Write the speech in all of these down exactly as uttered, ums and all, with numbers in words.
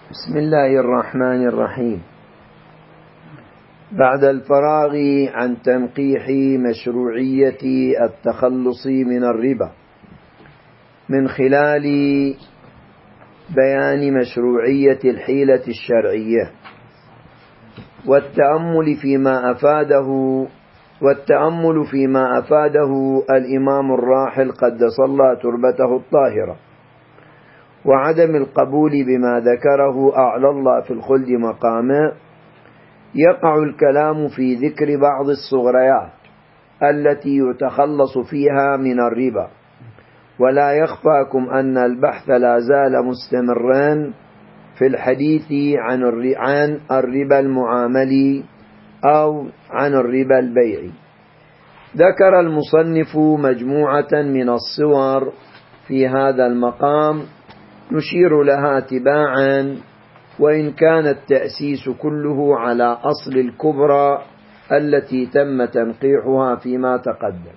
بسم الله الرحمن الرحيم. بعد الفراغ عن تنقيح مشروعية التخلص من الربا من خلال بيان مشروعية الحيلة الشرعية والتأمل فيما أفاده والتأمل فيما أفاده الإمام الراحل قدس الله تربته الطاهرة، وعدم القبول بما ذكره أعلى الله في الخلد مقامه، يقع الكلام في ذكر بعض الصغريات التي يتخلص فيها من الربا. ولا يخفاكم أن البحث لا زال مستمرا في الحديث عن الربا المعاملي أو عن الربا البيعي. ذكر المصنف مجموعة من الصور في هذا المقام نشير لها تباعا، وإن كان التأسيس كله على أصل الكبرى التي تم تنقيحها فيما تقدم.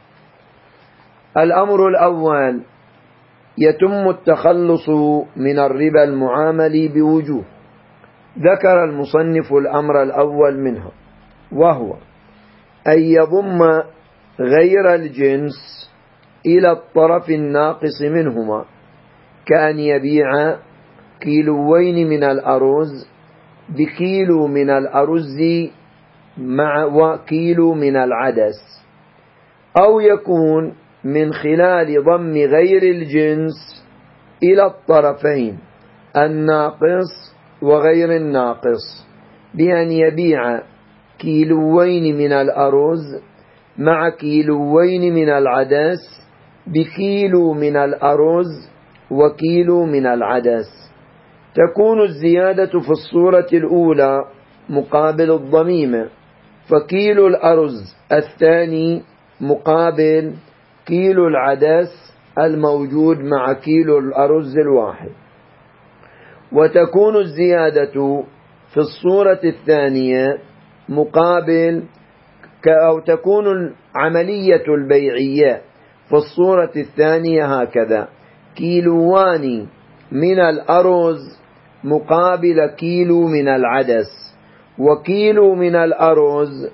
الأمر الأول: يتم التخلص من الربا المعاملي بوجوه. ذكر المصنف الأمر الأول منها، وهو أن يضم غير الجنس إلى الطرف الناقص منهما، كأن يبيع كيلوين من الأرز بكيلو من الأرز مع وكيلو من العدس، أو يكون من خلال ضم غير الجنس إلى الطرفين الناقص وغير الناقص، بأن يبيع كيلوين من الأرز مع كيلوين من العدس بكيلو من الأرز وكيلو من العدس. تكون الزيادة في الصورة الأولى مقابل الضميمة، فكيلو الأرز الثاني مقابل كيلو العدس الموجود مع كيلو الأرز الواحد. وتكون الزيادة في الصورة الثانية مقابل أو تكون العملية البيعية في الصورة الثانية هكذا: كيلوان من الأرز مقابل كيلو من العدس، وكيلو من الأرز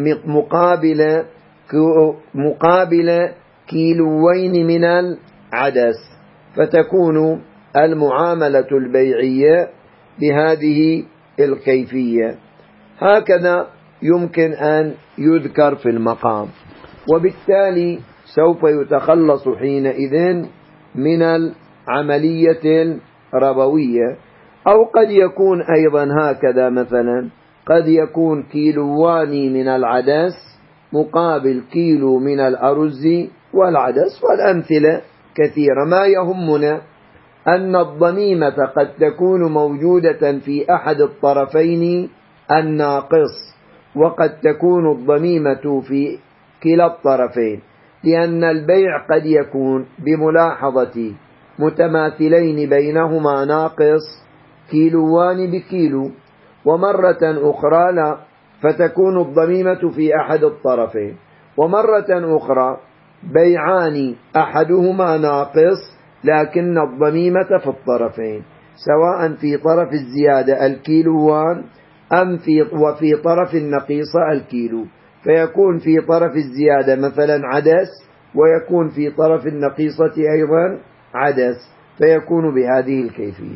مقابل مقابل كيلوين من العدس. فتكون المعاملة البيعية بهذه الكيفية. هكذا يمكن أن يذكر في المقام، وبالتالي سوف يتخلص حينئذ من العملية الربوية. أو قد يكون أيضا هكذا، مثلا قد يكون كيلوان من العدس مقابل كيلو من الأرز والعدس، والأمثلة كثيرة. ما يهمنا أن الضميمة قد تكون موجودة في أحد الطرفين الناقص، وقد تكون الضميمة في كلا الطرفين، لأن البيع قد يكون بملاحظة متماثلين بينهما ناقص كيلوان بكيلو، ومرة أخرى لا، فتكون الضميمة في أحد الطرفين، ومرة أخرى بيعان أحدهما ناقص لكن الضميمة في الطرفين، سواء في طرف الزيادة الكيلوان أم في وفي طرف النقيصة الكيلو، فيكون في طرف الزيادة مثلا عدس، ويكون في طرف النقيصة أيضا عدس، فيكون بهذه الكيفية.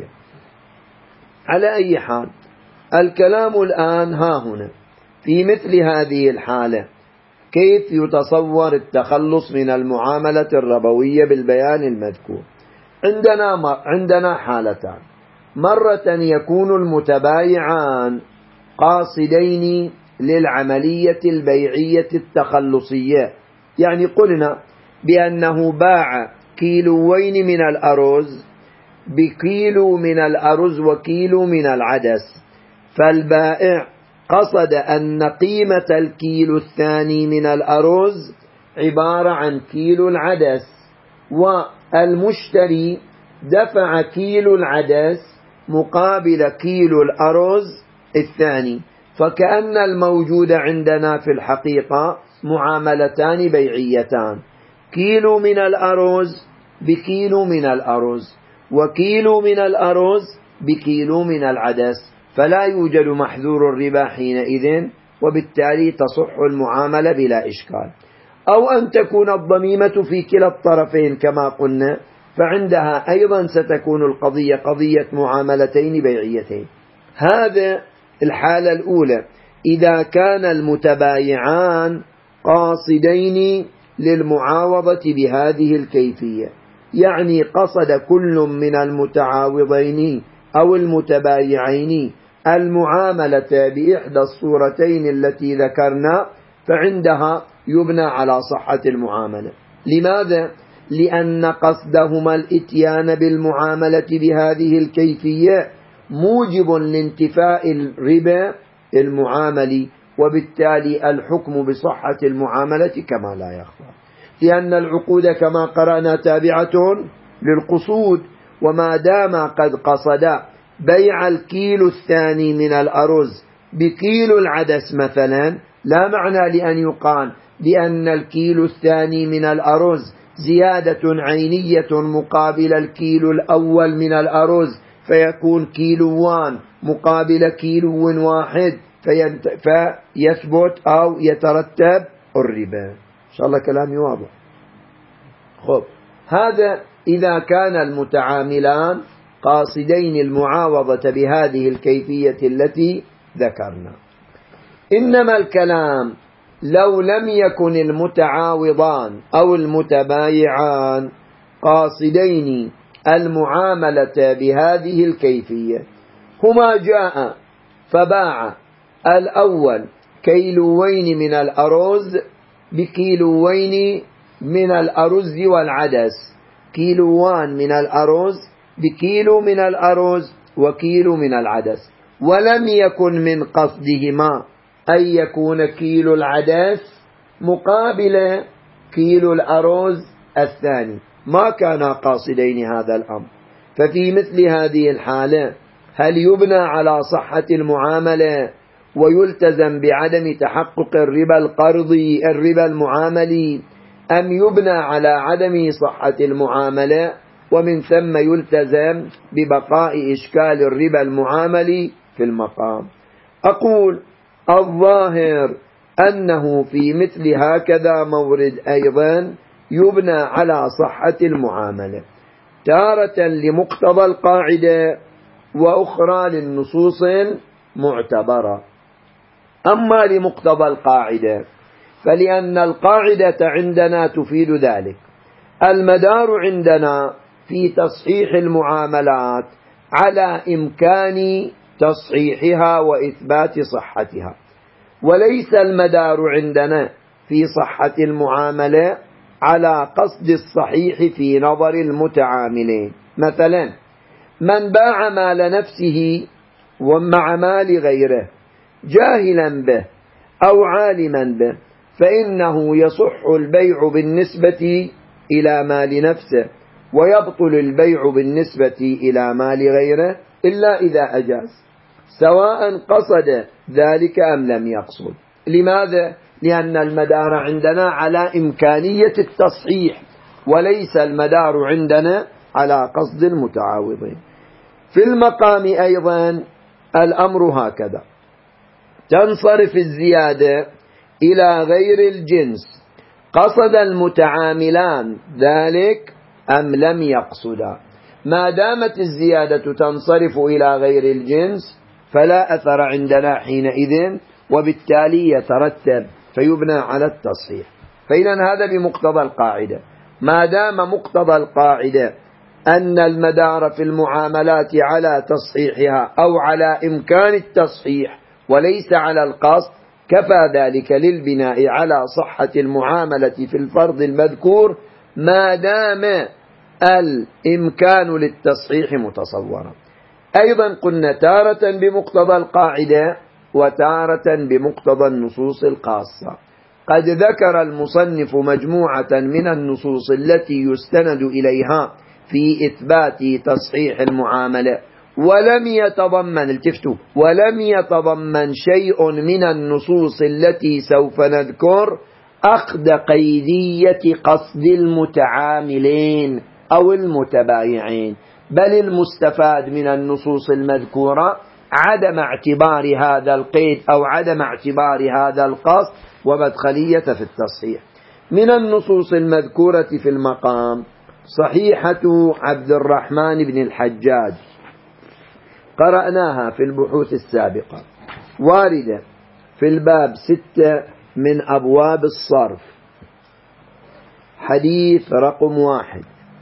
على أي حال، الكلام الآن ها هنا في مثل هذه الحالة كيف يتصور التخلص من المعاملة الربوية بالبيان المذكور. عندنا عندنا حالتان: مرة يكون المتبايعان قاصدين للعملية البيعية التخلصية، يعني قلنا بأنه باع كيلوين من الأرز بكيلو من الأرز وكيلو من العدس، فالبائع قصد أن قيمة الكيلو الثاني من الأرز عبارة عن كيلو العدس، والمشتري دفع كيلو العدس مقابل كيلو الأرز الثاني، فكأن الموجود عندنا في الحقيقة معاملتان بيعيتان: كيلو من الأرز بكيلو من الأرز، وكيلو من الأرز بكيلو من العدس، فلا يوجد محذور الربا حينئذ، وبالتالي تصح المعاملة بلا إشكال. أو أن تكون الضميمة في كلا الطرفين كما قلنا، فعندها أيضا ستكون القضية قضية معاملتين بيعيتين. هذا الحالة الأولى إذا كان المتبايعان قاصدين للمعاوضة بهذه الكيفية، يعني قصد كل من المتعاوضين أو المتبايعين المعاملة بإحدى الصورتين التي ذكرنا، فعندها يبنى على صحة المعاملة. لماذا؟ لأن قصدهما الإتيان بالمعاملة بهذه الكيفية موجب لانتفاء الربا المعاملي، وبالتالي الحكم بصحة المعاملة كما لا يخفى، لأن العقود كما قرأنا تابعة للقصود، وما دام قد قصد بيع الكيلو الثاني من الأرز بكيلو العدس مثلا، لا معنى لأن يقال بأن الكيلو الثاني من الأرز زيادة عينية مقابل الكيلو الأول من الأرز، فيكون كيلوان مقابل كيلو واحد فيثبت أو يترتب الربا. إن شاء الله كلامي واضح. خب، هذا إذا كان المتعاملان قاصدين المعاوضة بهذه الكيفية التي ذكرنا. إنما الكلام لو لم يكن المتعاوضان أو المتبايعان قاصدين المعاملة بهذه الكيفية، هما جاء فباع الأول كيلوين من الأرز بكيلوين من الأرز والعدس، كيلوان من الأرز بكيلو من الأرز وكيلو من العدس، ولم يكن من قصدهما أن يكون كيلو العدس مقابل كيلو الأرز الثاني، ما كانا قاصدين هذا الأمر. ففي مثل هذه الحالة هل يبنى على صحة المعاملة ويلتزم بعدم تحقق الربا القرضي الربا المعاملي، أم يبنى على عدم صحة المعاملة ومن ثم يلتزم ببقاء إشكال الربا المعاملي في المقام؟ أقول الظاهر أنه في مثل هكذا مورد أيضا يبنى على صحة المعاملة، تارة لمقتضى القاعدة وأخرى للنصوص المعتبرة. أما لمقتضى القاعدة فلأن القاعدة عندنا تفيد ذلك، المدار عندنا في تصحيح المعاملات على إمكان تصحيحها وإثبات صحتها، وليس المدار عندنا في صحة المعاملة على قصد الصحيح في نظر المتعاملين. مثلا من باع مال نفسه ومع مال غيره جاهلا به أو عالما به، فإنه يصح البيع بالنسبة إلى مال نفسه ويبطل البيع بالنسبة إلى مال غيره إلا إذا أجاز، سواء قصد ذلك أم لم يقصد. لماذا؟ لأن المدار عندنا على إمكانية التصحيح، وليس المدار عندنا على قصد المتعاوضين. في المقام أيضا الأمر هكذا، تنصرف الزيادة إلى غير الجنس، قصد المتعاملان ذلك أم لم يقصدا. ما دامت الزيادة تنصرف إلى غير الجنس فلا أثر عندنا حينئذ، وبالتالي يترتب فيبنى على التصحيح. فإذا هذا بمقتضى القاعدة. ما دام مقتضى القاعدة أن المدار في المعاملات على تصحيحها أو على إمكان التصحيح وليس على القصد، كفى ذلك للبناء على صحة المعاملة في الفرض المذكور، ما دام الإمكان للتصحيح متصورا. أيضا قلنا تارة بمقتضى القاعدة وتارة بمقتضى النصوص الخاصة. قد ذكر المصنف مجموعة من النصوص التي يستند إليها في إثبات تصحيح المعاملة، ولم يتضمن التفتوا ولم يتضمن شيء من النصوص التي سوف نذكر أخذ قيدية قصد المتعاملين أو المتبايعين، بل المستفاد من النصوص المذكورة عدم اعتبار هذا القيد أو عدم اعتبار هذا القصد ومدخلية في التصحيح. من النصوص المذكورة في المقام صحيحة عبد الرحمن بن الحجاج، قرأناها في البحوث السابقة، واردة في الباب ستة من أبواب الصرف، حديث رقم واحد.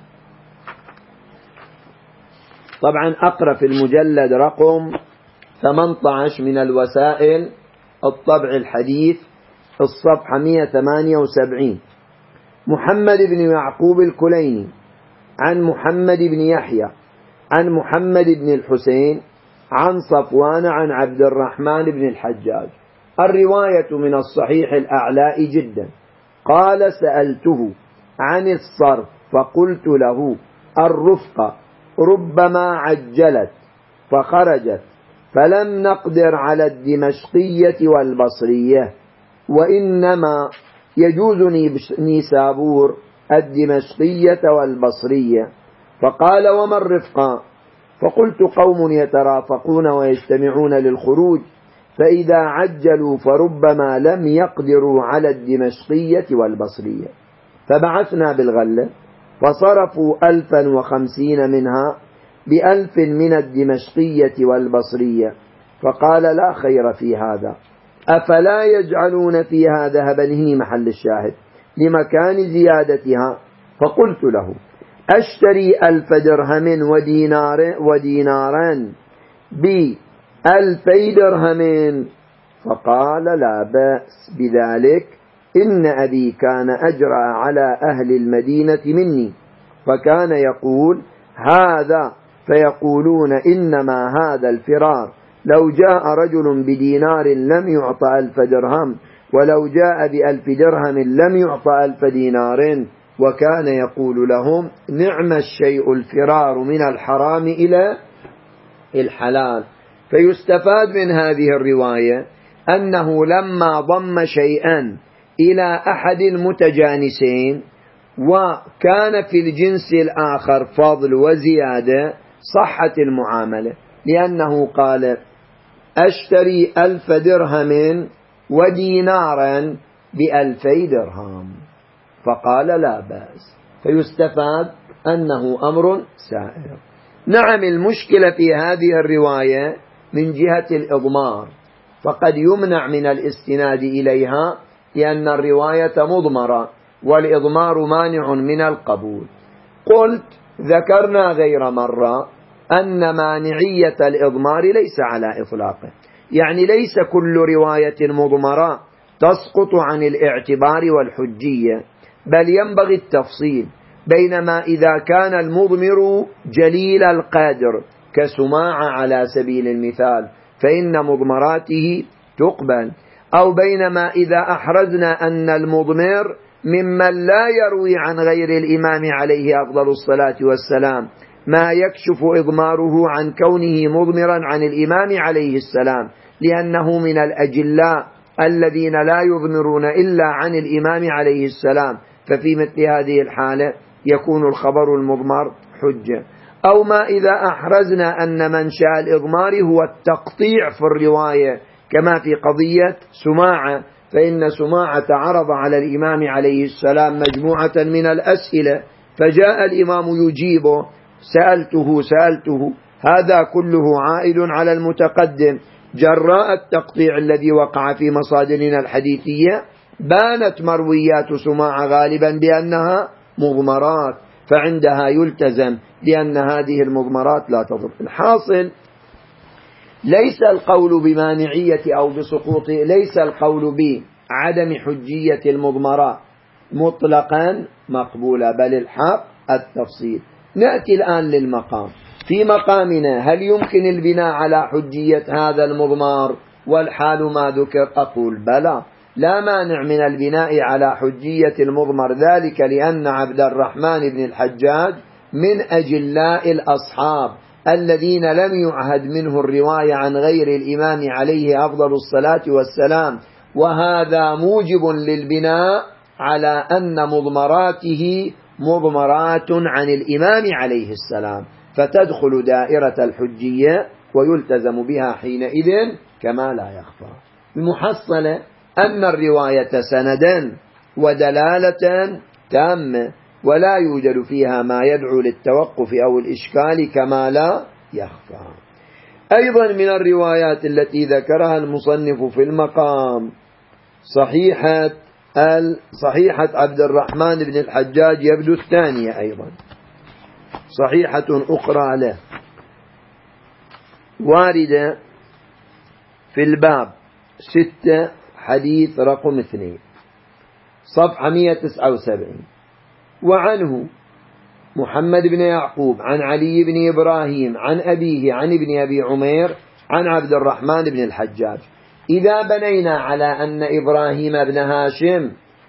طبعا أقرأ في المجلد رقم ثمانية عشر من الوسائل الطبع الحديث الصفحة مئة وثمانية وسبعين. محمد بن يعقوب الكليني عن محمد بن يحيى عن محمد بن الحسين عن صفوان عن عبد الرحمن بن الحجاج. الرواية من الصحيح الأعلاء جدا. قال: سألته عن الصرف فقلت له: الرفقة ربما عجلت فخرجت فلم نقدر على الدمشقية والبصرية، وإنما يجوز نيسابور الدمشقية والبصرية. فقال: وما الرفقة؟ فقلت: قوم يترافقون ويجتمعون للخروج، فإذا عجلوا فربما لم يقدروا على الدمشقية والبصرية، فبعثنا بالغلة فصرفوا ألفا وخمسين منها بألف من الدمشقية والبصرية. فقال: لا خير في هذا، أفلا يجعلون فيها ذهبا؟ هني محل الشاهد لمكان زيادتها. فقلت له: أشتري ألف درهم ودينار ودينارا بألفي درهم؟ فقال: لا بأس بذلك، إن أبي كان أجرى على أهل المدينة مني، فكان يقول هذا فيقولون إنما هذا الفرار، لو جاء رجل بدينار لم يعطى ألف درهم، ولو جاء بألف درهم لم يعطى ألف دينار. وكان يقول لهم: نعم الشيء الفرار من الحرام إلى الحلال. فيستفاد من هذه الرواية أنه لما ضم شيئا إلى أحد المتجانسين وكان في الجنس الآخر فضل وزيادة صحت المعاملة، لأنه قال: أشتري ألف درهم ودينارا بألفي درهم، فقال: لا بأس. فيستفاد أنه أمر سائر. نعم، المشكلة في هذه الرواية من جهة الإضمار، فقد يمنع من الاستناد إليها لأن الرواية مضمرة، والإضمار مانع من القبول. قلت: ذكرنا غير مرة أن مانعية الإضمار ليس على إطلاقه، يعني ليس كل رواية مضمرة تسقط عن الاعتبار والحجية، بل ينبغي التفصيل. بينما إذا كان المضمر جليل القدر كسماعة على سبيل المثال فإن مضمراته تقبل، أو بينما إذا أحرزنا أن المضمر ممن لا يروي عن غير الإمام عليه أفضل الصلاة والسلام ما يكشف إضماره عن كونه مضمرا عن الإمام عليه السلام، لأنه من الأجلاء الذين لا يضمرون إلا عن الإمام عليه السلام، ففي مثل هذه الحالة يكون الخبر المضمر حجة. أو ما إذا أحرزنا أن منشأ الإضمار هو التقطيع في الرواية كما في قضية سماعة، فإن سماعة عرض على الإمام عليه السلام مجموعة من الأسئلة فجاء الإمام يجيبه: سألته سألته هذا كله عائد على المتقدم. جراء التقطيع الذي وقع في مصادرنا الحديثية بانت مرويات سماعة غالبا بأنها مضمرات، فعندها يلتزم لأن هذه المضمرات لا تضر. الحاصل ليس القول بمانعية أو بسقوط، ليس القول بعدم حجية المضمرات مطلقا مقبولة، بل الحق التفصيل. نأتي الآن للمقام. في مقامنا هل يمكن البناء على حجية هذا المضمار والحال ما ذكر؟ أقول بلى، لا مانع من البناء على حجية المضمر، ذلك لأن عبد الرحمن بن الحجاج من أجلاء الأصحاب الذين لم يعهد منه الرواية عن غير الإمام عليه أفضل الصلاة والسلام، وهذا موجب للبناء على أن مضمراته مضمرات عن الإمام عليه السلام. فتدخل دائرة الحجية ويلتزم بها حينئذ كما لا يخفى. المحصلة أن الرواية سندا ودلالة تامة ولا يوجد فيها ما يدعو للتوقف أو الإشكال كما لا يخفى. أيضا من الروايات التي ذكرها المصنف في المقام صحيحة صحيحة عبد الرحمن بن الحجاج يبدو الثانية، أيضا صحيحة أخرى له واردة في الباب ستة حديث رقم اثنين صفحة مئة وتسعة وسبعين، وعنه محمد بن يعقوب عن علي بن إبراهيم عن أبيه عن ابن أبي عمير عن عبد الرحمن بن الحجاج. إذا بنينا على أن إبراهيم بن هاشم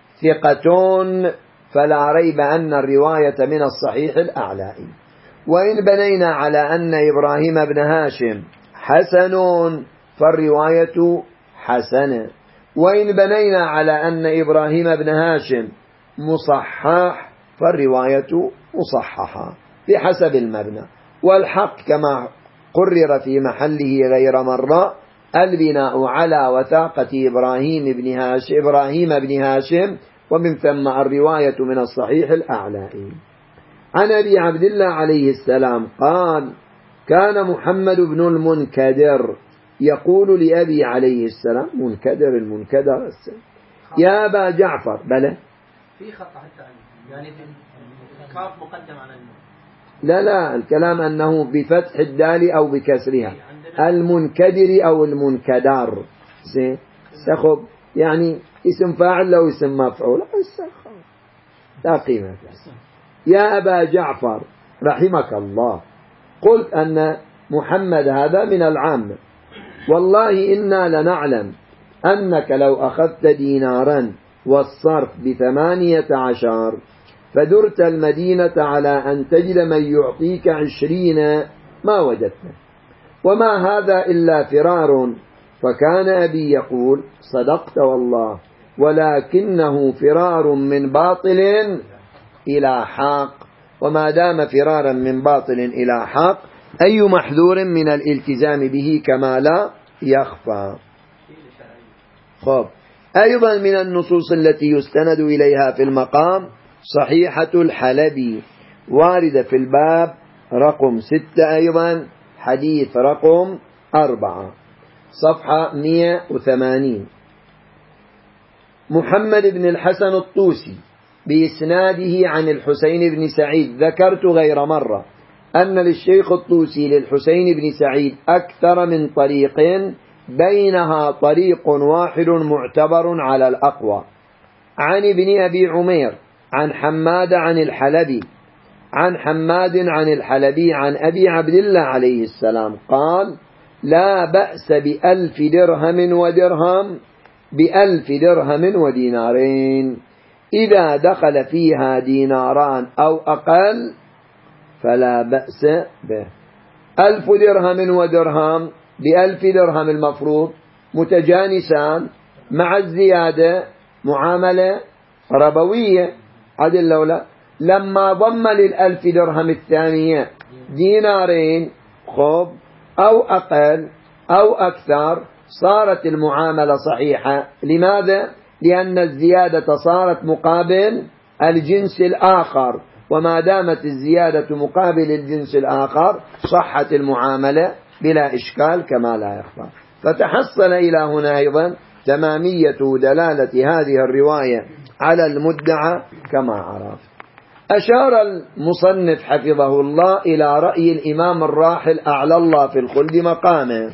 ثقة فلا ريب أن الرواية من الصحيح الأعلى، وإن بنينا على أن إبراهيم بن هاشم حسن فالرواية حسنة، وإن بنينا على أن إبراهيم بن هاشم مصحح فالرواية مصححة بحسب المبنى. والحق كما قرر في محله غير مرة البناء على وثاقة إبراهيم بن هاشم, إبراهيم بن هاشم ومن ثم الرواية من الصحيح الأعلى. عن أبي عبد الله عليه السلام قال: كان محمد بن المنكدر يقول لأبي عليه السلام، منكدر المنكدر يا أبا جعفر، بلى في خطأ حتى يعني الكاف مقدم على النون. لا لا الكلام أنه بفتح الدال أو بكسرها، المنكدر أو المنكدار سخب يعني اسم فاعل لو اسم مفعول لا قيمة. يا أبا جعفر رحمك الله، قلت أن محمد هذا من العام، والله إنا لنعلم أنك لو أخذت دينارا والصرف بثمانية عشر فدرت المدينة على أن تجد من يعطيك عشرين ما وجدته، وما هذا إلا فرار. فكان أبي يقول: صدقت والله، ولكنه فرار من باطل إلى حق، وما دام فرارا من باطل إلى حق أي محذور من الالتزام به كما لا يخفى. خب أيضا من النصوص التي يستند إليها في المقام صحيحة الحلبي واردة في الباب رقم ستة أيضا حديث رقم أربعة صفحة مئة وثمانين. محمد بن الحسن الطوسي بإسناده عن الحسين بن سعيد. ذكرت غير مرة أن للشيخ الطوسي للحسين بن سعيد أكثر من طريق، بينها طريق واحد معتبر على الأقوى، عن ابن أبي عمير عن حماد عن الحلبي عن حماد عن الحلبي عن أبي عبد الله عليه السلام قال: لا بأس بألف درهم ودرهم بألف درهم ودينارين، إذا دخل فيها ديناران أو أقل فلا بأس به. ألف درهم ودرهم بألف درهم المفروض متجانسان مع الزيادة معاملة ربوية عدل لولا، لما ضم للألف درهم الثانية دينارين خب أو أقل أو أكثر صارت المعاملة صحيحة. لماذا؟ لأن الزيادة صارت مقابل الجنس الآخر، وما دامت الزيادة مقابل الجنس الآخر صحت المعاملة بلا إشكال كما لا يخفى. فتحصل إلى هنا أيضا تمامية دلالة هذه الرواية على المدعى كما عرفت. أشار المصنف حفظه الله إلى رأي الإمام الراحل أعلى الله في الخلد مقامه،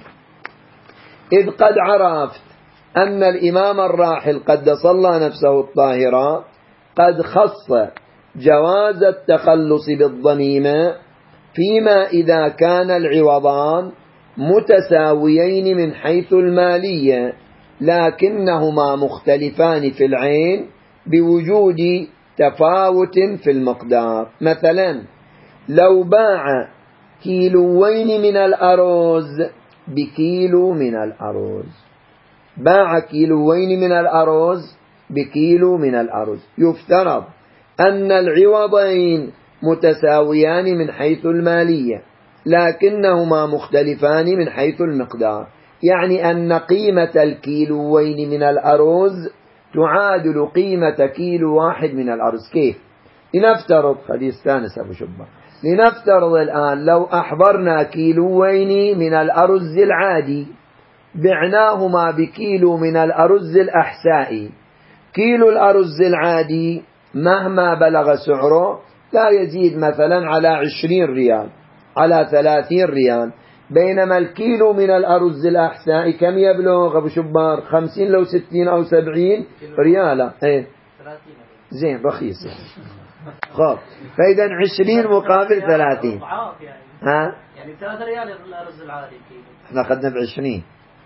إذ قد عرفت أن الإمام الراحل قدس الله نفسه الطاهرة قد خص جواز التخلص بالضميمة فيما إذا كان العوضان متساويين من حيث المالية، لكنهما مختلفان في العين بوجود تفاوت في المقدار. مثلا لو باع كيلوين من الأرز بكيلو من الأرز، باع كيلوين من الأرز بكيلو من الأرز، يفترض أن العوضين متساويان من حيث المالية لكنهما مختلفان من حيث المقدار، يعني أن قيمة الكيلوين من الأرز تعادل قيمة كيلو واحد من الأرز. كيف؟ لنفترض، خلي استانس أبو شبه، لنفترض الآن لو أحضرنا كيلوين من الأرز العادي بعناهما بكيلو من الأرز الأحسائي، كيلو الأرز العادي مهما بلغ سعره لا يزيد مثلا على عشرين ريال على ثلاثين ريال، بينما الكيلو من الأرز الأحسائي كم يبلغ أبو شبار؟ خمسين لو ستين أو سبعين ريالا. ايه زين رخيص. خب فإذا عشرين مقابل ثلاثين، ها يعني ثلاثة ريال الأرز العادي كيلو، احنا أخذنا بعشرين.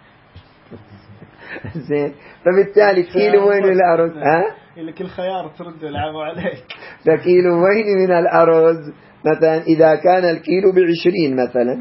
زين، فبالتالي كيلو وين من الأرز؟ ها لك الخيار ترد العفو عليك. فكيلو وين من الأرز مثلا إذا كان الكيلو بعشرين مثلا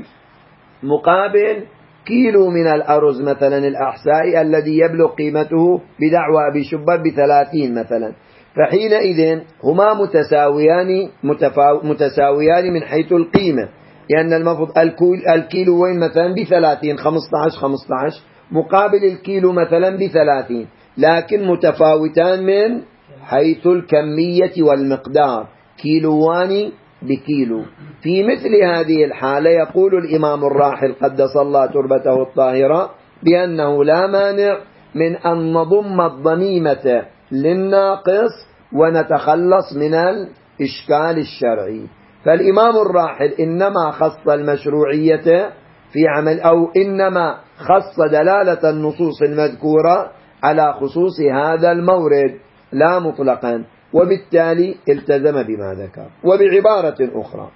مقابل كيلو من الأرز مثلا الأحسائي الذي يبلغ قيمته بدعوى أبي شبر بثلاثين مثلا، فحينئذ هما متساويان متساويان من حيث القيمة، لأن المفروض الكيلو وين مثلا بثلاثين خمسة عشر خمسة عشر مقابل الكيلو مثلا بثلاثين، لكن متفاوتان من حيث الكمية والمقدار، كيلوان بكيلو. في مثل هذه الحالة يقول الإمام الراحل قدس الله تربته الطاهرة بأنه لا مانع من أن نضم الضميمة للناقص ونتخلص من الإشكال الشرعي. فالإمام الراحل إنما خص المشروعية في عمل، أو إنما خص دلالة النصوص المذكورة على خصوص هذا المورد لا مطلقا، وبالتالي التزم بما ذكر. وبعبارة أخرى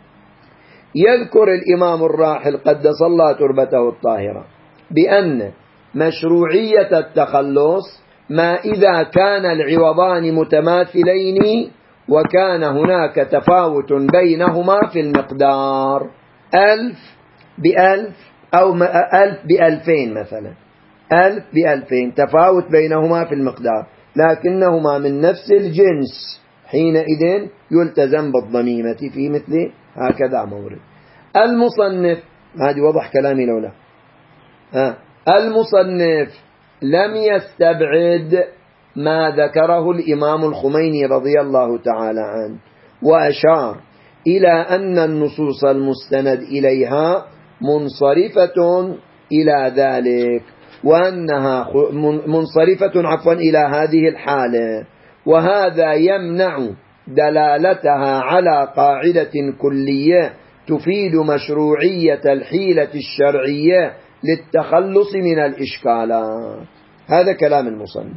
يذكر الإمام الراحل قدس الله تربته الطاهرة بأن مشروعية التخلص ما إذا كان العوضان متماثلين وكان هناك تفاوت بينهما في المقدار، ألف بألف أو ألف بألفين مثلا، ألف بألفين تفاوت بينهما في المقدار لكنهما من نفس الجنس، حينئذ يلتزم بالضميمة في مثل هكذا مورد. المصنف، هذه وضح كلامي لولا ها، المصنف لم يستبعد ما ذكره الإمام الخميني رضي الله تعالى عنه، وأشار إلى أن النصوص المستند إليها منصرفة إلى ذلك، وأنها منصرفة عفوا إلى هذه الحالة، وهذا يمنع دلالتها على قاعدة كلية تفيد مشروعية الحيلة الشرعية للتخلص من الإشكالات. هذا كلام المصنف.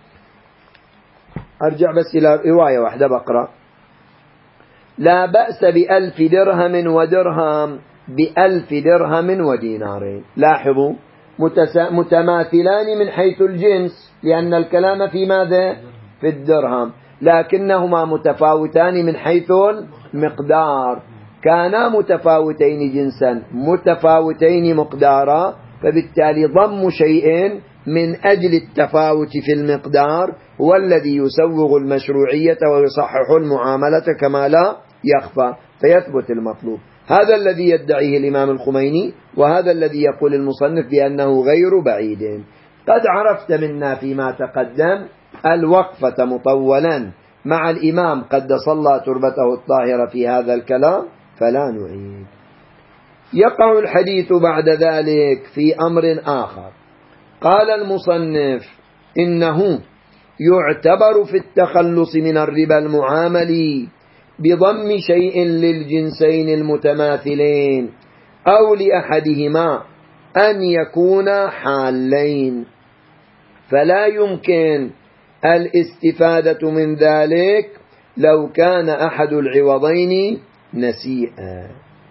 أرجع بس إلى رواية واحدة بقرأ: لا بأس بألف درهم ودرهم بألف درهم ودينارين. لاحظوا متماثلان من حيث الجنس لأن الكلام في ماذا؟ في الدرهم، لكنهما متفاوتان من حيث المقدار، كانا متفاوتين جنسا متفاوتين مقدارا، فبالتالي ضم شيء من أجل التفاوت في المقدار هو الذي يسوغ المشروعية ويصحح المعاملة كما لا يخفى فيثبت المطلوب. هذا الذي يدعيه الإمام الخميني، وهذا الذي يقول المصنف بأنه غير بعيد. قد عرفت منا فيما تقدم الوقفة مطولا مع الإمام قدس الله تربته الطاهرة في هذا الكلام فلا نعيد. يقع الحديث بعد ذلك في أمر آخر. قال المصنف: إنه يعتبر في التخلص من الربا المعامل بضم شيء للجنسين المتماثلين أو لأحدهما أن يكون حالين، فلا يمكن الاستفادة من ذلك لو كان أحد العوضين نسيئا.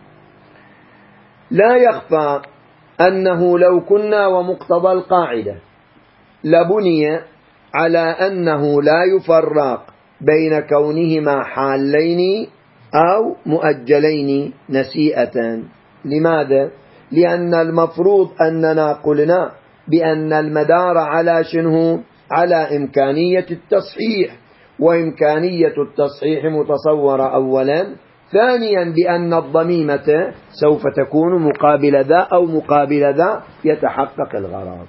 لا يخفى أنه لو كنا ومقتضى القاعدة لبني على أنه لا يفرق بين كونهما حالين أو مؤجلين نسيئة. لماذا؟ لأن المفروض أننا قلنا بأن المدار على شنه؟ على إمكانية التصحيح، وإمكانية التصحيح متصورة أولا. ثانيا بأن الضميمة سوف تكون مقابل ذا أو مقابل ذا يتحقق الغرض.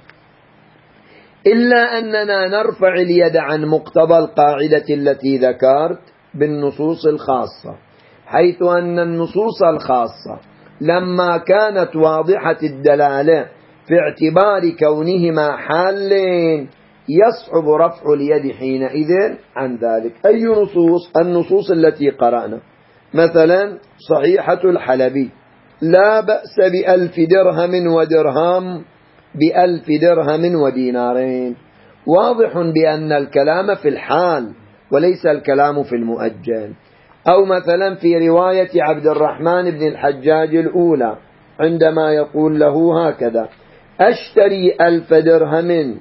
إلا أننا نرفع اليد عن مقتضى القاعدة التي ذكرت بالنصوص الخاصة، حيث أن النصوص الخاصة لما كانت واضحة الدلالة في اعتبار كونهما حالين يصعب رفع اليد حينئذ عن ذلك. أي نصوص؟ النصوص التي قرأنا، مثلا صحيحة الحلبي لا بأس بألف درهم ودرهم بألف درهم ودينارين، واضح بأن الكلام في الحال وليس الكلام في المؤجل. أو مثلا في رواية عبد الرحمن بن الحجاج الأولى عندما يقول له هكذا: أشتري ألف درهم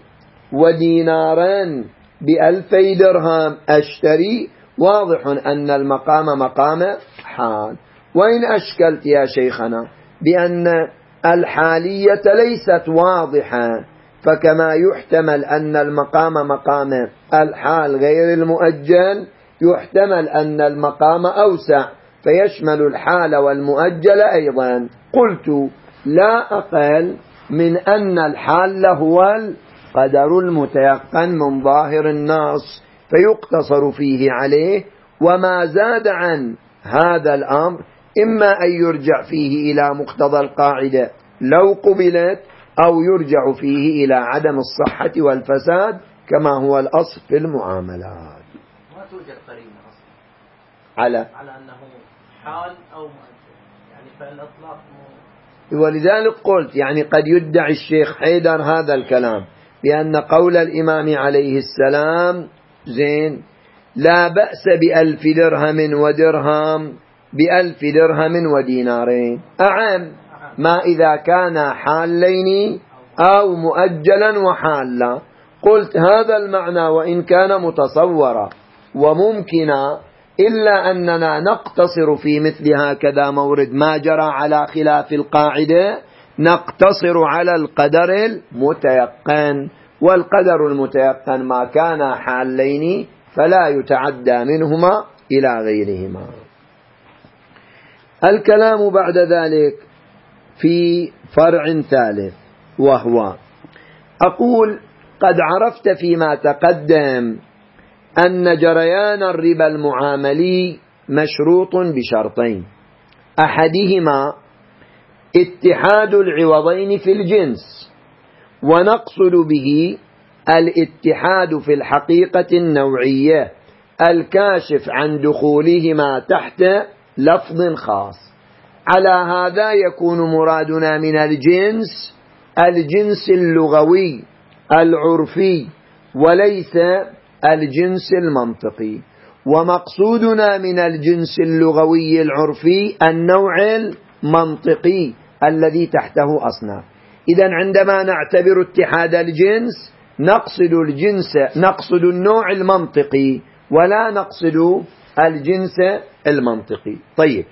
ودينارا بألفي درهم، أشتري، واضح أن المقام مقام حال. وإن أشكلت يا شيخنا بأن الحالية ليست واضحة، فكما يحتمل أن المقام مقام الحال غير المؤجل، يحتمل أن المقام أوسع فيشمل الحال والمؤجل أيضا. قلت لا أقل من أن الحال هو القدر المتيقن من ظاهر النص فيقتصر فيه عليه، وما زاد عن هذا الأمر إما أن يرجع فيه إلى مقتضى القاعدة لو قبلت، أو يرجع فيه إلى عدم الصحة والفساد كما هو الأصل في المعاملات. ما توجد قرينة أصلا على على أنه حال أو مؤجل، يعني فالإطلاق مو... ولذلك قلت يعني قد يدعي الشيخ حيدر هذا الكلام بأن قول الإمام عليه السلام زين لا بأس بألف درهم ودرهم بألف درهم ودينارين أعم ما إذا كان حالين أو مؤجلا وحالا. قلت هذا المعنى وإن كان متصورا وممكنا، إلا أننا نقتصر في مثل هكذا مورد ما جرى على خلاف القاعدة، نقتصر على القدر المتيقن، والقدر المتيقن ما كان حالين فلا يتعدى منهما إلى غيرهما. الكلام بعد ذلك في فرع ثالث، وهو أقول قد عرفت فيما تقدم أن جريان الربا المعاملي مشروط بشرطين: أحدهما اتحاد العوضين في الجنس، ونقصد به الاتحاد في الحقيقة النوعية الكاشف عن دخولهما تحت لفظ خاص. على هذا يكون مرادنا من الجنس الجنس اللغوي العرفي وليس الجنس المنطقي، ومقصودنا من الجنس اللغوي العرفي النوع المنطقي الذي تحته أصناف. إذن عندما نعتبر اتحاد الجنس نقصد الجنس نقصد النوع المنطقي ولا نقصد الجنس المنطقي. طيب،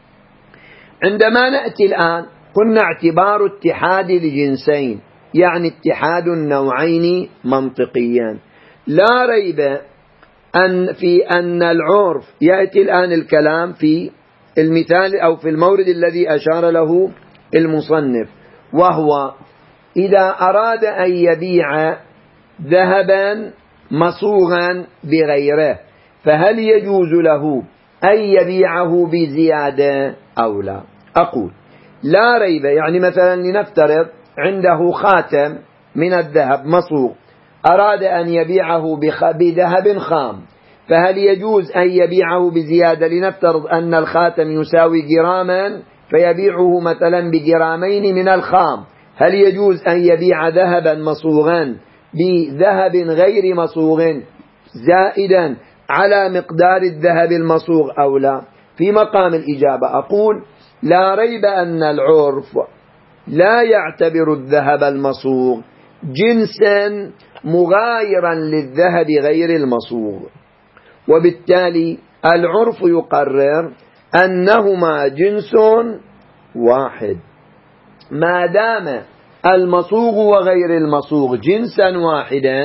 عندما نأتي الآن قلنا اعتبار اتحاد الجنسين يعني اتحاد النوعين منطقيا. لا ريب أن في أن العرف يأتي الآن الكلام في المثال أو في المورد الذي أشار له المصنف، وهو إذا أراد أن يبيع ذهبا مصوغا بغيره فهل يجوز له أن يبيعه بزيادة أو لا؟ أقول لا ريب. يعني مثلا لنفترض عنده خاتم من الذهب مصوغ، أراد أن يبيعه بذهب خام، فهل يجوز أن يبيعه بزيادة؟ لنفترض أن الخاتم يساوي جراما فيبيعه مثلا بجرامين من الخام، هل يجوز أن يبيع ذهبا مصوغا بذهب غير مصوغ زائدا على مقدار الذهب المصوغ أو لا؟ في مقام الإجابة أقول لا ريب أن العرف لا يعتبر الذهب المصوغ جنسا مغايرا للذهب غير المصوغ، وبالتالي العرف يقرر أنهما جنس واحد. ما دام المصوغ وغير المصوغ جنسا واحدا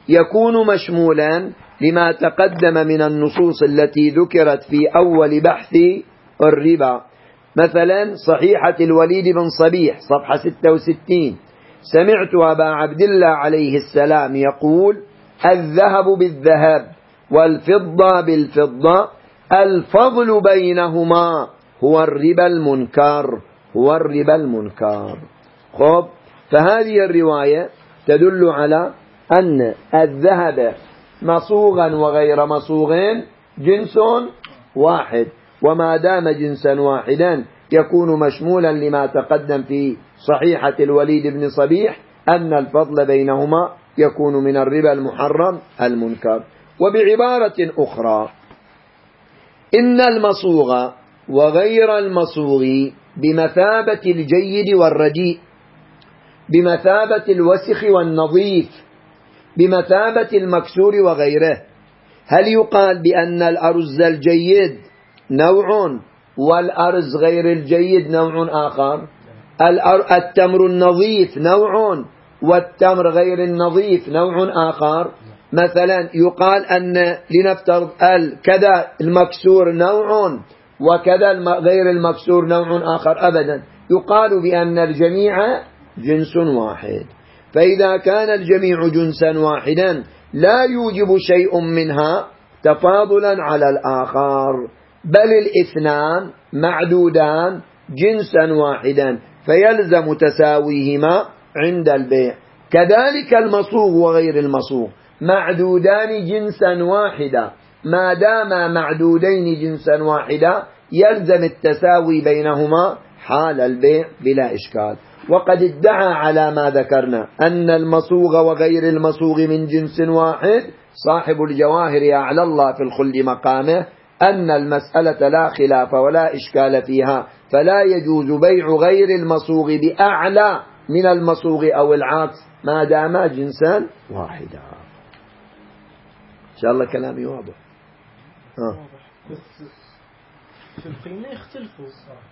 يكون مشمولا لما تقدم من النصوص التي ذكرت في أول بحث الربا. مثلا صحيحة الوليد بن صبيح صفحة ستة وستين: سمعت أبا عبد الله عليه السلام يقول: الذهب بالذهب والفضة بالفضة الفضل بينهما هو الربا المنكر، هو الربا المنكر. خب، فهذه الرواية تدل على أن الذهب مصوغا وغير مصوغ جنس واحد، وما دام جنسا واحدا يكون مشمولا لما تقدم في صحيحة الوليد بن صبيح أن الفضل بينهما يكون من الربا المحرم المنكر. وبعبارة أخرى، إن المصوغ وغير المصوغ بمثابة الجيد والرديء، بمثابة الوسخ والنظيف، بمثابة المكسور وغيره. هل يقال بأن الأرز الجيد نوع والأرز غير الجيد نوع آخر؟ التمر النظيف نوع والتمر غير النظيف نوع آخر؟ مثلا يقال أن لنفترض كذا المكسور نوع وكذا غير المكسور نوع آخر؟ أبدا، يقال بأن الجميع جنس واحد. فإذا كان الجميع جنسا واحدا لا يوجب شيء منها تفاضلا على الآخر، بل الاثنان معدودان جنسا واحدا فيلزم تساويهما عند البيع. كذلك المصوغ وغير المصوغ معدودان جنسا واحدا، ما دام معدودين جنسا واحدا يلزم التساوي بينهما حال البيع بلا إشكال. وقد ادعى على ما ذكرنا أن المصوغ وغير المصوغ من جنس واحد صاحب الجواهر أعلى الله في الخلد مقامه أن المسألة لا خلاف ولا إشكال فيها، فلا يجوز بيع غير المصوغ بأعلى من المصوغ أو العكس ما دام جنسا واحدا. إن شاء الله كلامي واضح. آه. بس في القيمة يختلفوا.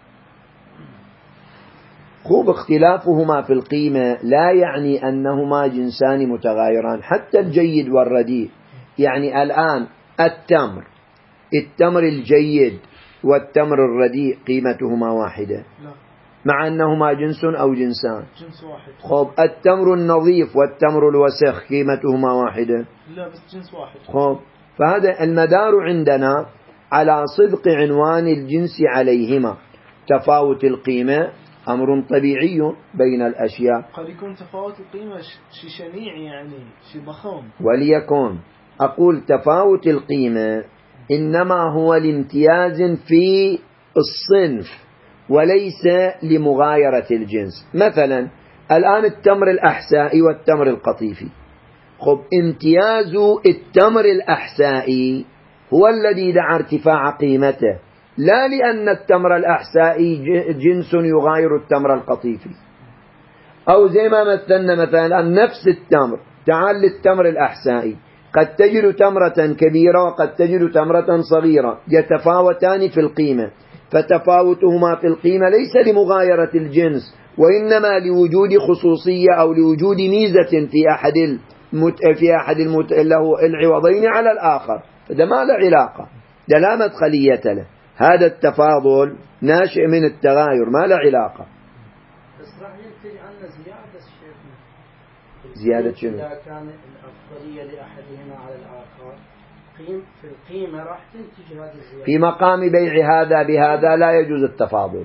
خوب اختلافهما في القيمة لا يعني أنهما جنسان متغايران، حتى الجيد والرديء. يعني الآن التمر التمر الجيد والتمر الرديء قيمتهما واحدة مع أنهما جنس أو جنسان؟ جنس واحد. خوب التمر النظيف والتمر الوسخ قيمتهما واحدة؟ لا، بس جنس واحد. خوب، فهذا المدار عندنا على صدق عنوان الجنس عليهما. تفاوت القيمة أمر طبيعي بين الأشياء. قد يكون تفاوت القيمة شيء شنيع، يعني شيء ضخم. وليكن أقول تفاوت القيمة إنما هو لامتياز في الصنف وليس لمغايرة الجنس. مثلا الآن التمر الأحسائي والتمر القطيفي، خب امتياز التمر الأحسائي هو الذي دعا ارتفاع قيمته، لا لأن التمر الأحسائي جنس يغاير التمر القطيفي. أو زي ما مثلنا مثلا نفس التمر، تعال للتمر الأحسائي قد تجد تمرة كبيرة وقد تجد تمرة صغيرة يتفاوتان في القيمة، فتفاوتهما في القيمة ليس لمغايرة الجنس وإنما لوجود خصوصية أو لوجود ميزة في أحد المت... في أحد المت... له العوضين على الآخر، فده ما له علاقة، ده لا مدخلية له. هذا التفاضل ناشئ من التغاير ما له علاقة. بس راح ينتج عنا زيادة الشيخ. زيادة شنو؟ إذا كان الأفضلية لأحدهما على الآخر قيم في القيمة راح تنتج هذه الزيادة. في مقام بيع هذا بهذا لا يجوز التفاضل.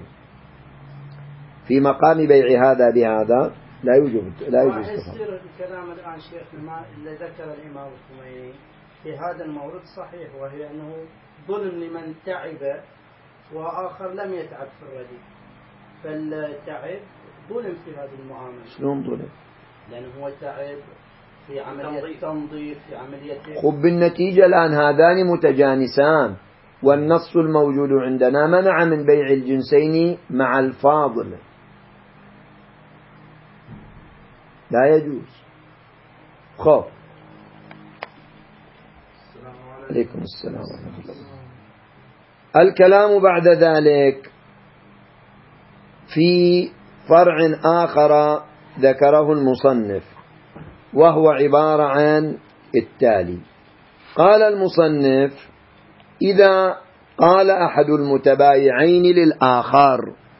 في مقام بيع هذا بهذا لا يوجد لا يجوز التفاضل. يصير الكلام الآن شيخنا ما اللي ذكر الإمام الخميني في هذا المورد صحيح، وهي أنه ظلم لمن تعب وآخر لم يتعب في الرديء، فالتعب ظلم في هذه المعاملة. شلون ظلم؟ لأنه هو تعب في عملية تنظيف في عملية. خب بالنتيجة الآن هذان متجانسان، والنص الموجود عندنا منع من بيع الجنسين مع الفاضل، لا يجوز. خب عليكم السلام ورحمة الله. الكلام بعد ذلك في فرع آخر ذكره المصنف، وهو عبارة عن التالي. قال المصنف: إذا قال أحد المتبايعين للآخر: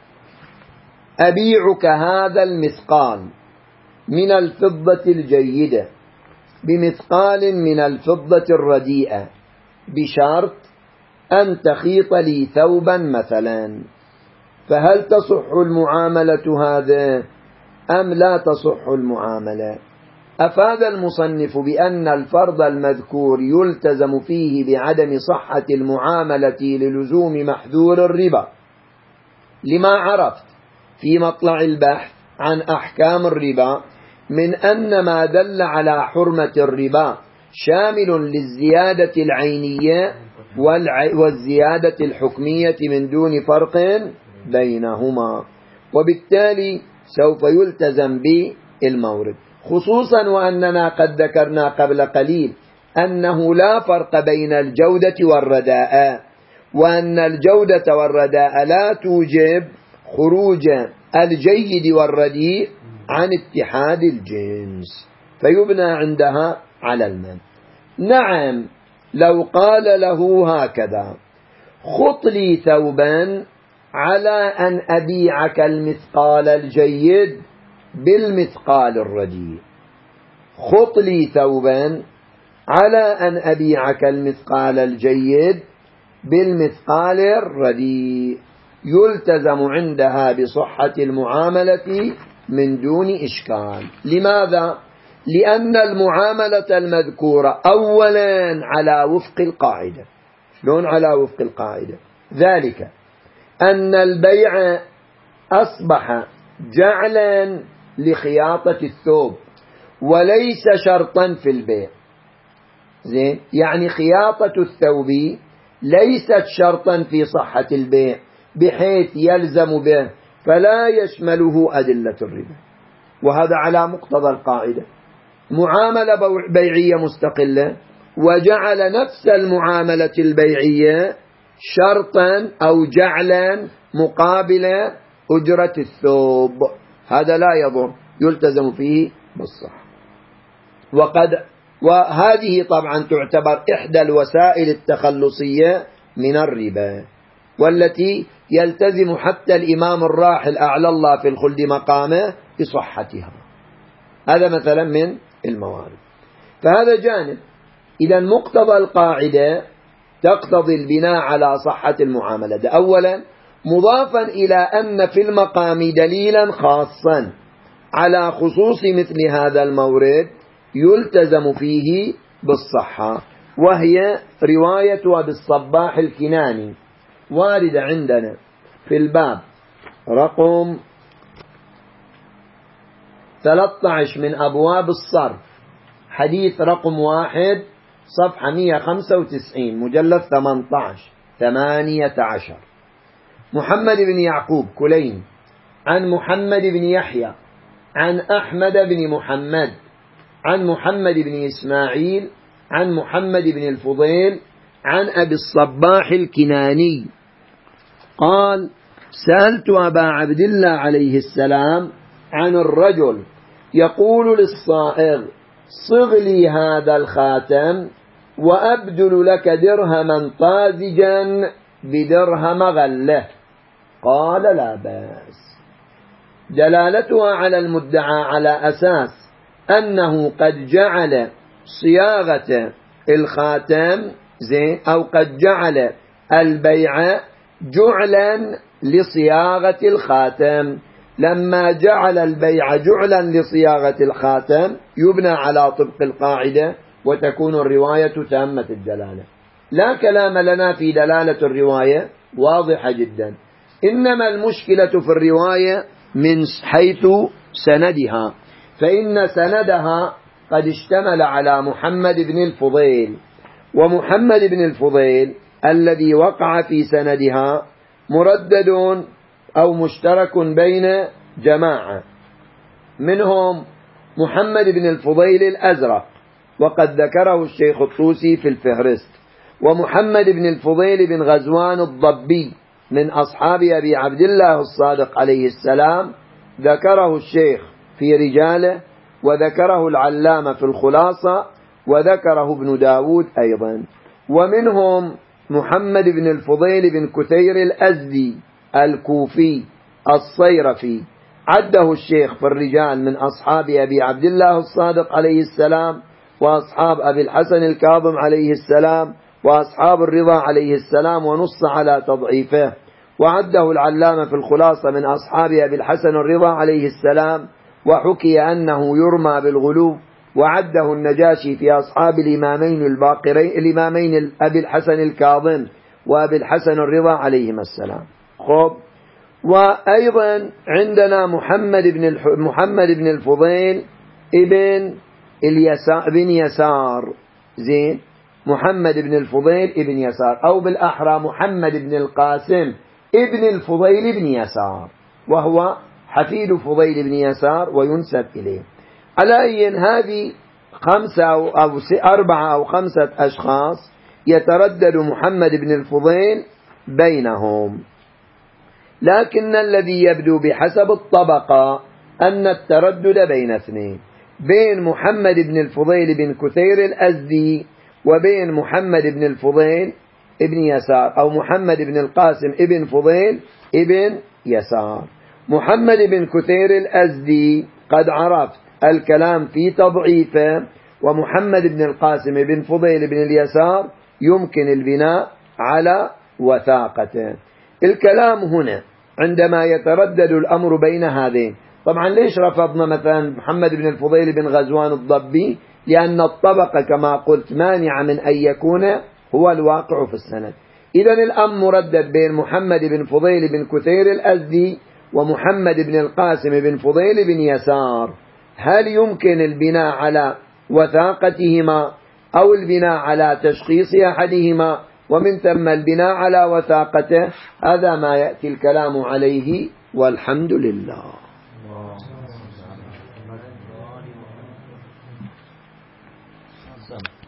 أبيعك هذا المثقال من الفضة الجيدة بمثقال من الفضة الرديئة بشرط أن تخيط لي ثوبا مثلا، فهل تصح المعاملة هذا أم لا تصح المعاملة؟ أفاد المصنف بأن الفرض المذكور يلتزم فيه بعدم صحة المعاملة للزوم محذور الربا، لما عرفت في مطلع البحث عن أحكام الربا من أن ما دل على حرمة الربا شامل للزيادة العينية والزيادة الحكمية من دون فرق بينهما، وبالتالي سوف يلتزم بالمورد، خصوصا وأننا قد ذكرنا قبل قليل أنه لا فرق بين الجودة والرداء، وأن الجودة والرداء لا توجب خروج الجيد والرديء عن اتحاد الجنس، فيبنى عندها على المن. نعم، لو قال له هكذا: خط لي ثوبا على أن أبيعك المثقال الجيد بالمثقال الرديء، خط لي ثوبا على أن أبيعك المثقال الجيد بالمثقال الرديء، يلتزم عندها بصحة المعاملة من دون إشكال. لماذا؟ لأن المعاملة المذكورة أولا على وفق القاعدة. شلون على وفق القاعدة؟ ذلك أن البيع أصبح جعلا لخياطة الثوب وليس شرطا في البيع. زين، يعني خياطة الثوب ليست شرطا في صحة البيع بحيث يلزم به فلا يشمله أدلة الربا، وهذا على مقتضى القاعدة. معاملة بيعية مستقلة وجعل نفس المعاملة البيعية شرطا أو جعلا مقابل أجرة الثوب، هذا لا يضر، يلتزم فيه بالصح. وقد وهذه طبعا تعتبر إحدى الوسائل التخلصية من الربا، والتي يلتزم حتى الإمام الراحل أعلى الله في الخلد مقامه بصحتها. هذا مثلا من الموارد، فهذا جانب. إذا مقتضى القاعدة تقتضي البناء على صحة المعاملة ده أولا، مضافا إلى أن في المقام دليلا خاصا على خصوص مثل هذا المورد يلتزم فيه بالصحة، وهي رواية أبي الصباح الكناني واردة عندنا في الباب رقم ثلاثة عشر من أبواب الصرف، حديث رقم واحد، صفحة مئة وخمسة وتسعين، مجلد ثمانية عشر ثمانية عشر. محمد بن يعقوب كلين عن محمد بن يحيى عن أحمد بن محمد عن محمد بن إسماعيل عن محمد بن الفضيل عن أبي الصباح الكناني قال: سألت أبا عبد الله عليه السلام عن الرجل يقول للصائغ: صغ لي هذا الخاتم وأبدل لك درهما طازجا بدرهم غله، قال: لا بأس. دلالتها على المدعى على أساس أنه قد جعل صياغة الخاتم زين أو قد جعل البيع جعلا لصياغة الخاتم. لما جعل البيع جعلا لصياغة الخاتم يبنى على طبق القاعدة وتكون الرواية تامة الدلالة. لا كلام لنا في دلالة الرواية، واضحة جدا، إنما المشكلة في الرواية من حيث سندها، فإن سندها قد اشتمل على محمد بن الفضيل، ومحمد بن الفضيل الذي وقع في سندها مردد أو مشترك بين جماعة، منهم محمد بن الفضيل الأزرق وقد ذكره الشيخ الطوسي في الفهرست، ومحمد بن الفضيل بن غزوان الضبي من أصحاب أبي عبد الله الصادق عليه السلام ذكره الشيخ في رجاله، وذكره العلامة في الخلاصة، وذكره ابن داود أيضا. ومنهم محمد بن الفضيل بن كثير الأزدي الكوفي الصيرفي، عده الشيخ في الرجال من أصحاب أبي عبد الله الصادق عليه السلام، وأصحاب أبي الحسن الكاظم عليه السلام، وأصحاب الرضا عليه السلام، ونص على تضعيفه. وعده العلامة في الخلاصة من أصحاب أبي الحسن الرضا عليه السلام، وحكي أنه يرمى بالغلو. وعده النجاشي في أصحاب الإمامين الباقرين الإمامين أبي الحسن الكاظم وأبي الحسن الرضا عليهما السلام. خب. وأيضا عندنا محمد بن محمد بن الفضيل ابن اليسار ابن يسار زين محمد بن الفضيل ابن يسار، أو بالأحرى محمد بن القاسم ابن الفضيل بن يسار، وهو حفيد فضيل بن يسار وينسب إليه. على أي هذه خمسة أو, أو أربعة أو خمسة أشخاص يتردد محمد بن الفضيل بينهم، لكن الذي يبدو بحسب الطبقة أن التردد بين اثنين، بين محمد بن الفضيل بن كثير الأزدي وبين محمد بن الفضيل ابن يسار، أو محمد بن القاسم ابن فضيل ابن يسار. محمد بن كثير الأزدي قد عرفت الكلام في تضعيفه، ومحمد بن القاسم بن فضيل بن اليسار يمكن البناء على وثاقته. الكلام هنا عندما يتردد الأمر بين هذين، طبعا ليش رفضنا مثلا محمد بن الفضيل بن غزوان الضبي؟ لأن الطبقة كما قلت مانع من أن يكون هو الواقع في السند. إذن الأمر مردد بين محمد بن فضيل بن كثير الأزدي ومحمد بن القاسم بن فضيل بن يسار. هل يمكن البناء على وثاقتهما أو البناء على تشخيص أحدهما ومن ثم البناء على وثاقته؟ هذا ما يأتي الكلام عليه، والحمد لله.